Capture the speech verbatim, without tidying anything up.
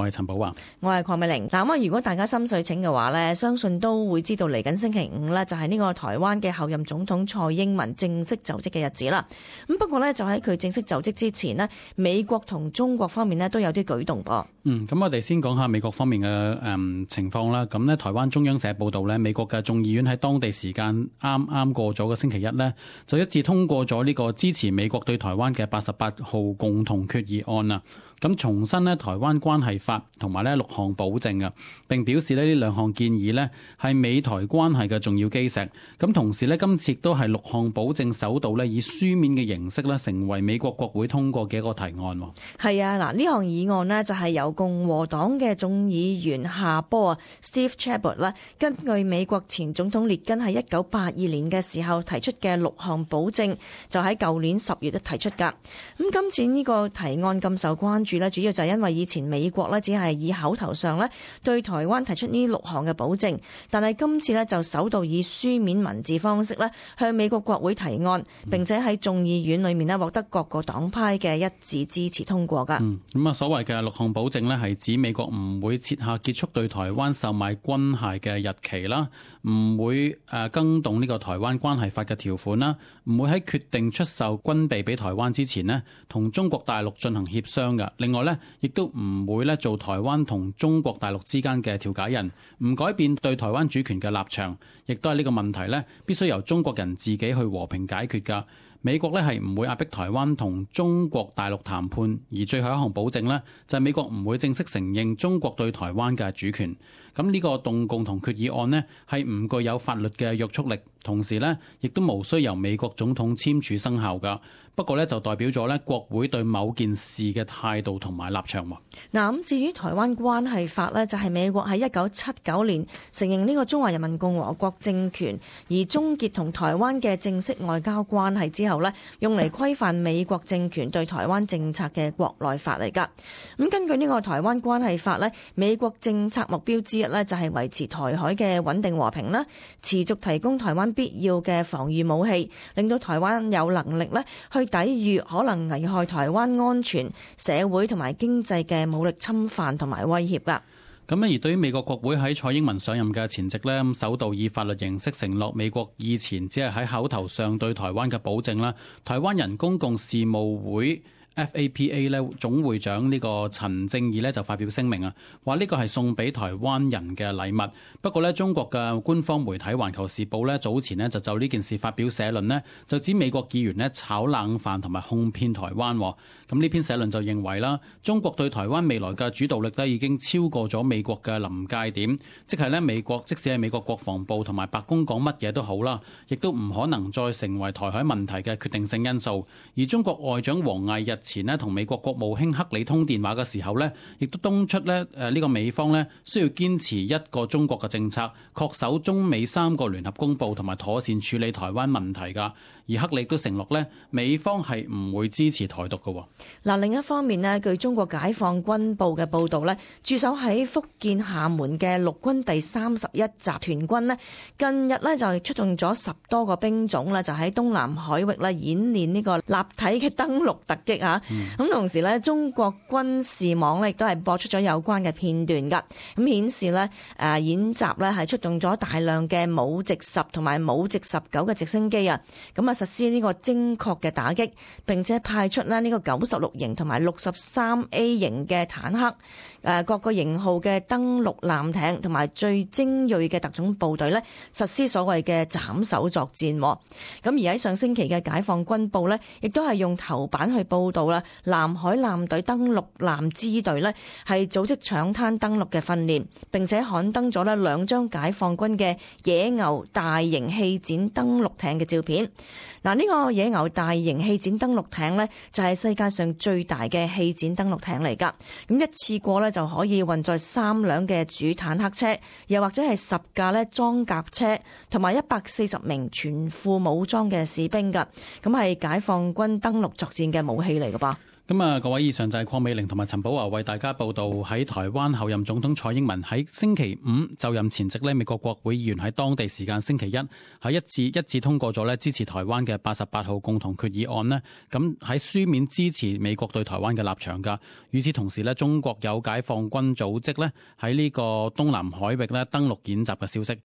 我係陳寶華， 我係鄺美玲。嗱，咁如果大家心水清嘅話呢，相信都會知道嚟緊星期五呢，就係呢個台灣嘅候任總統蔡英文正式就職嘅日子啦。咁不過呢，就喺佢正式就職之前呢，美國同中國方面呢都有啲舉動噃。 嗯，咁我哋先講下美國方面嘅誒、嗯、情況啦。咁呢，台灣中央社報道呢，美國嘅眾議院喺當地時間啱啱過咗個星期一呢，就一致通過咗呢個支持美國對台灣嘅八十八號共同決議案啊。咁重申呢台灣關係法同埋呢六項保證啊，並表示呢呢兩項建議呢係美台關係嘅重要基石。咁同時呢，今次亦都係六項保證首度呢以書面嘅形式呢成為美國國會通過嘅一個提案。 係啊，嗱，呢項議案呢就係由共和黨嘅眾議員夏波啊 Steve Chabot 啦，根據美國前總統列根喺一九八二年嘅時候提出嘅六項保證，就喺舊年十月都提出㗎。咁今次呢個提案咁受關注咧，主要就係因為以前美國咧只係以口頭上咧對台灣提出呢六項嘅保證，但係今次咧就首度以書面文字方式咧向美國國會提案，並且喺眾議院裏面咧獲得各個黨派嘅一致支持通過㗎。 嗯，咁啊，所謂嘅六項保證咧，係指美國唔會設下結束對台灣售賣軍械嘅日期啦，唔會誒更動呢個台灣關係法嘅條款啦，唔會喺決定出售軍備俾台灣之前呢同中國大陸進行協商㗎。另外呢，亦都唔會咧做台灣同中國大陸之間嘅調解人，唔改變對台灣主權嘅立場，亦都係呢個問題呢必須由中國人自己去和平解決㗎。美國呢係唔會壓迫台灣同中國大陸談判，而最後一項保證呢，就係美國唔會正式承認中國對台灣嘅主權。咁呢個動共同決議案呢，係唔具有法律嘅約束力，同時呢亦都無需由美國總統簽署生效㗎。不過呢，就代表咗呢國會對某件事嘅態度同埋立場喎。 嗱，咁至於台灣關係法呢，就係美國喺一九七九年承認呢個中華人民共和國政權，而終結同台灣嘅正式外交關係之後呢，用嚟規範美國政權對台灣政策嘅國內法嚟㗎。咁根據呢個台灣關係法呢，美國政策目標之一呢，就係維持台海嘅穩定和平啦，持續提供台灣必要嘅防禦武器，令到台灣有能力呢去抵禦可能危害台灣安全、社會同埋經濟嘅武力侵犯同埋威脅㗎。 咁而對於美國國會喺蔡英文上任嘅前夕呢，首度以法律形式承諾美國以前只係喺口頭上對台灣嘅保證啦，台灣人公共事務會F A P A 咧總會長呢個陳正義咧就發表聲明啊，話呢個係送俾台灣人嘅禮物。不過咧，中國嘅官方媒體《環球時報》咧早前咧就就呢件事發表社論咧，就指美國議員咧炒冷飯同埋哄騙台灣。咁呢篇社論就認為啦，中國對台灣未來嘅主導力咧已經超過咗美國嘅臨界點，即係咧美國即使係美國國防部同埋白宮講乜嘢都好啦，亦都唔可能再成為台海問題嘅決定性因素。而中國外長王毅日前咧同美國國務卿克里通電話嘅時候咧，亦都敦促咧誒呢個美方咧需要堅持一個中國嘅政策，恪守中美三個聯合公報同埋妥善處理台灣問題㗎。而克里都承諾咧，美方係唔會支持台獨嘅。 嗱，另一方面咧，據中國解放軍報嘅報導咧，駐守喺福建廈門嘅陸軍第三十一集團軍咧，近日咧就出動咗十多個兵種啦，就喺東南海域咧演練呢個立體嘅登陸突擊啊！咁、嗯、同時咧，中國軍事網咧亦都係播出咗有關嘅片段㗎，咁顯示咧誒演習咧係出動咗大量嘅武直十同埋武直十九嘅直升機啊，咁啊實施呢個精確嘅打擊，並且派出咧呢個九十六型同埋六十三 A 型嘅坦克，誒各個型號嘅登陸艦艇同埋最精鋭嘅特種部隊咧實施所謂嘅斬首作戰。咁而喺上星期嘅解放軍報咧，亦都係用頭版去報導啦，南海艦隊登陸艦支隊咧係組織搶灘登陸嘅訓練，並且刊登咗咧兩張解放軍嘅野牛大型氣展登陸艇嘅照片。嗱，呢個野牛大型氣展登陸艇呢，就係世界上最大嘅氣展登陸艇嚟㗎。咁一次過呢，就可以運載三輛嘅主坦克車，又或者係十架呢裝甲車，同埋一百四十名全副武裝嘅士兵㗎。咁係解放軍登陸作戰嘅武器嚟㗎噃。 咁啊，各位，以上就係鄺美玲同埋陳寶華為大家報道。喺台灣候任總統蔡英文喺星期五就任前夕呢，美國國會議員喺當地時間星期一喺一致一致通過咗呢支持台灣嘅八十八號共同決議案呢，咁喺書面支持美國對台灣嘅立場噶。與此同時呢，中國有解放軍組織呢喺呢個東南海域呢登陸演習嘅消息。